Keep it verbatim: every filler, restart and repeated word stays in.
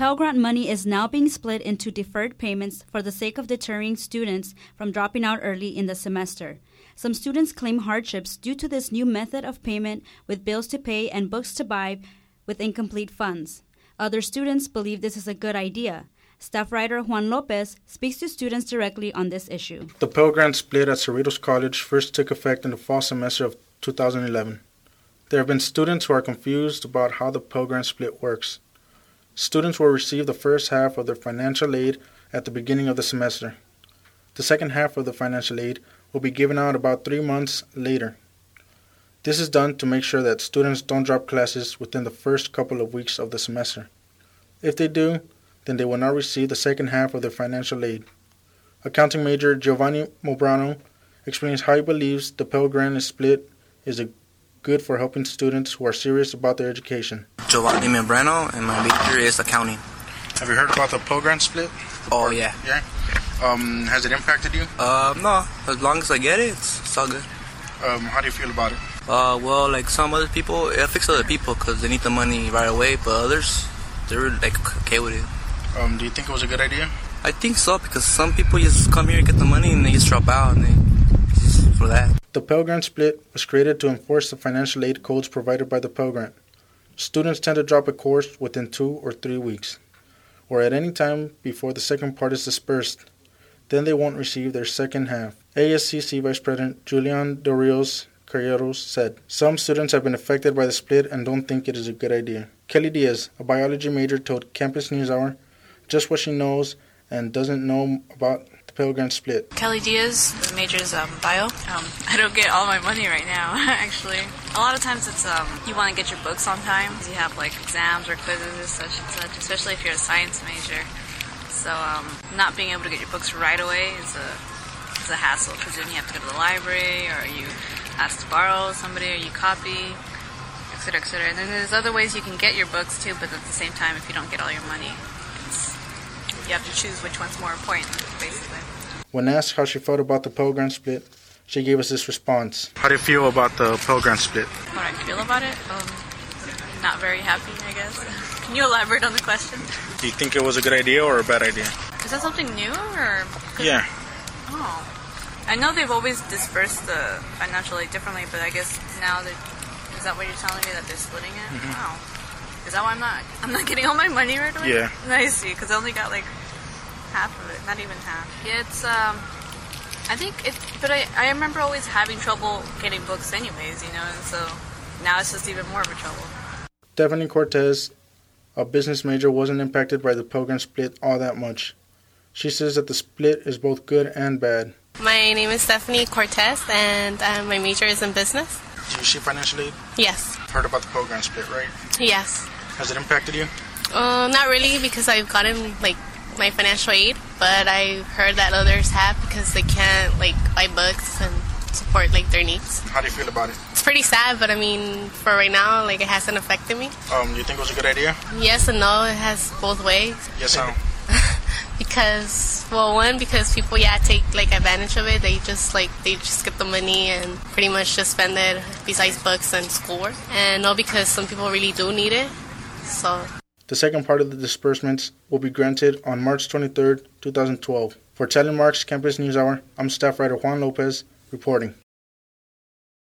Pell Grant money is now being split into deferred payments for the sake of deterring students from dropping out early in the semester. Some students claim hardships due to this new method of payment with bills to pay and books to buy with incomplete funds. Other students believe this is a good idea. Staff writer Juan Lopez speaks to students directly on this issue. The Pell Grant split at Cerritos College first took effect in the fall semester of two thousand eleven. There have been students who are confused about how the Pell Grant split works. Students will receive the first half of their financial aid at the beginning of the semester. The second half of the financial aid will be given out about three months later. This is done to make sure that students don't drop classes within the first couple of weeks of the semester. If they do, then they will not receive the second half of their financial aid. Accounting major Giovanni Mobrano explains how he believes the Pell Grant split is a good for helping students who are serious about their education. Giovanni Mobrano, and my major is accounting. Have you heard about the Pell Grant split? Oh, yeah. Yeah? Um, has it impacted you? Uh, no. As long as I get it, it's, it's all good. Um, how do you feel about it? Uh, well, like some other people, it affects other people because they need the money right away, but others, they're like okay with it. Um, do you think it was a good idea? I think so, because some people just come here and get the money and they just drop out and they just for that. The Pell Grant split was created to enforce the financial aid codes provided by the Pell Grant. Students tend to drop a course within two or three weeks, or at any time before the second part is dispersed. Then they won't receive their second half. A S C C Vice President Julian De Rios Carreros said, "Some students have been affected by the split and don't think it is a good idea." Kelly Diaz, a biology major, told Campus NewsHour just what she knows and doesn't know about the Pell Grant split. Kelly Diaz, the major is um, bio. Um, I don't get all my money right now, actually. A lot of times it's um, you want to get your books on time because you have like exams or quizzes and such and such, especially if you're a science major. So um, not being able to get your books right away is a is a hassle because then you have to go to the library or you ask to borrow somebody or you copy, et cetera, et cetera. And then there's other ways you can get your books too, but at the same time, if you don't get all your money, it's, you have to choose which one's more important, basically. When asked how she felt about the Pell Grant split, she gave us this response. How do you feel about the Pell Grant split? How I feel about it? Um, not very happy, I guess. Can you elaborate on the question? Do you think it was a good idea or a bad idea? Is that something new or? Yeah. Oh. I know they've always dispersed the financial aid differently, but I guess now that is that what you're telling me that they're splitting it? Mm-hmm. Wow. Is that why I'm not I'm not getting all my money right away? Yeah. I see, because I only got like half of it, not even half. Yeah, it's um, I think it, but I I remember always having trouble getting books anyways, you know, and so now it's just even more of a trouble. Stephanie Cortez, a business major, wasn't impacted by the Pell Grant split all that much. She says that the split is both good and bad. My name is Stephanie Cortez, and uh, my major is in business. Do you receive financial aid? Yes. Heard about the Pell Grant split, right? Yes. Has it impacted you? Uh, not really, because I've gotten like my financial aid, but I've heard that others have because they can't like buy books and support like their needs. How do you feel about it? It's pretty sad, but I mean, for right now, like it hasn't affected me. Um, do you think it was a good idea? Yes and no. It has both ways. Yes, how? Because, well, one, because people, yeah, take, like, advantage of it. They just, like, they just get the money and pretty much just spend it besides books and schoolwork. And no, because some people really do need it, so. The second part of the disbursements will be granted on March twenty-third, twenty twelve. For Telemark's Campus NewsHour, I'm staff writer Juan Lopez, reporting.